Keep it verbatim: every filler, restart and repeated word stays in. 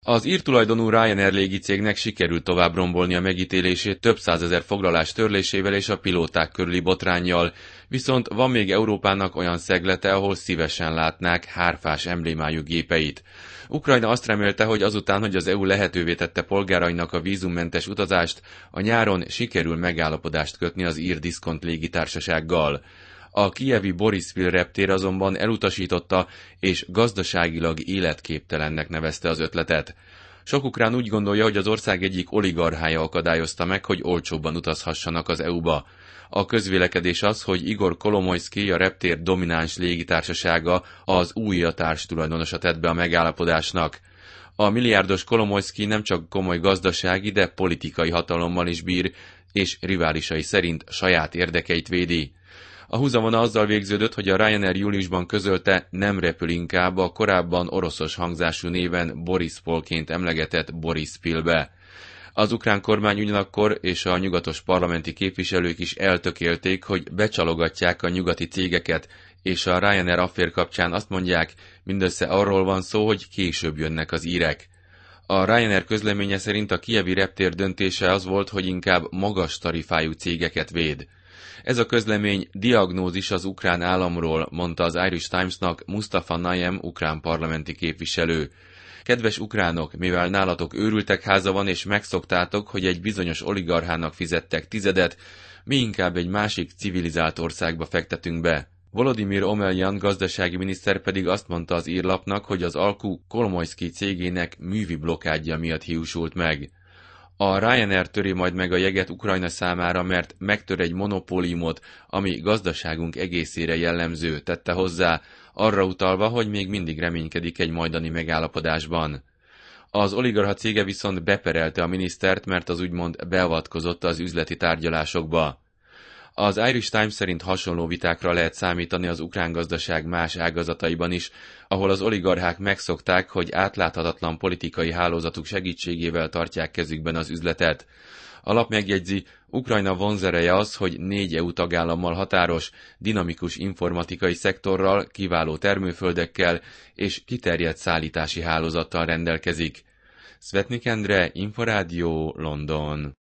Az ír tulajdonú Ryanair légicégnek sikerült tovább rombolni a megítélését több százezer foglalás törlésével és a pilóták körüli botránnyal, viszont van még Európának olyan szeglete, ahol szívesen látnák hárfás emblémájú gépeit. Ukrajna azt remélte, hogy azután, hogy az é u lehetővé tette polgárainak a vízummentes utazást, a nyáron sikerül megállapodást kötni az ír diszkont légitársasággal. A kijevi Borispil reptér azonban elutasította, és gazdaságilag életképtelennek nevezte az ötletet. Sok ukrán úgy gondolja, hogy az ország egyik oligarchája akadályozta meg, hogy olcsóbban utazhassanak az é u-ba. A közvélekedés az, hogy Igor Kolomoyszky, a reptér domináns légitársasága az új társtulajdonosa tett be a megállapodásnak. A milliárdos Kolomoyszky nem csak komoly gazdasági, de politikai hatalommal is bír, és riválisai szerint saját érdekeit védi. A húzavona azzal végződött, hogy a Ryanair júliusban közölte, nem repül inkább a korábban oroszos hangzású néven Borispolként emlegetett Borispilbe. Az ukrán kormány ugyanakkor és a nyugatos parlamenti képviselők is eltökélték, hogy becsalogatják a nyugati cégeket, és a Ryanair affér kapcsán azt mondják, mindössze arról van szó, hogy később jönnek az írek. A Ryanair közleménye szerint a kijevi reptér döntése az volt, hogy inkább magas tarifájú cégeket véd. Ez a közlemény diagnózis az ukrán államról, mondta az Irish Times-nak Mustafa Najem ukrán parlamenti képviselő. Kedves ukránok, mivel nálatok őrültek háza van és megszoktátok, hogy egy bizonyos oligarchának fizettek tizedet, mi inkább egy másik civilizált országba fektetünk be. Volodymyr Omelyan gazdasági miniszter pedig azt mondta az írlapnak, hogy az alkú Kolomoyszky cégének művi blokkádja miatt hiúsult meg. A Ryanair töri majd meg a jeget Ukrajna számára, mert megtör egy monopóliumot, ami gazdaságunk egészére jellemző, tette hozzá, arra utalva, hogy még mindig reménykedik egy majdani megállapodásban. Az oligarcha cége viszont beperelte a minisztert, mert az úgymond beavatkozott az üzleti tárgyalásokba. Az Irish Times szerint hasonló vitákra lehet számítani az ukrán gazdaság más ágazataiban is, ahol az oligarchák megszokták, hogy átláthatatlan politikai hálózatuk segítségével tartják kezükben az üzletet. A lap megjegyzi, Ukrajna vonzereje az, hogy négy é u tagállammal határos, dinamikus informatikai szektorral, kiváló termőföldekkel és kiterjedt szállítási hálózattal rendelkezik. Szvetnik Endre, Inforádió, London.